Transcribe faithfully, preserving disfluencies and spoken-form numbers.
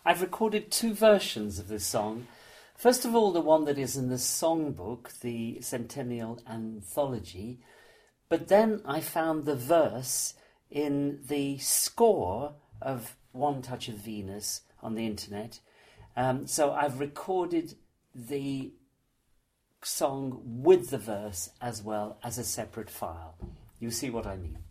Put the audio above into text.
I've recorded two versions of this song. First of all, the one that is in the songbook, the Centennial Anthology, but then I found the verse in the score of One Touch of Venus on the internet. Um, so I've recorded the song with the verse as well as a separate file. You see what I mean.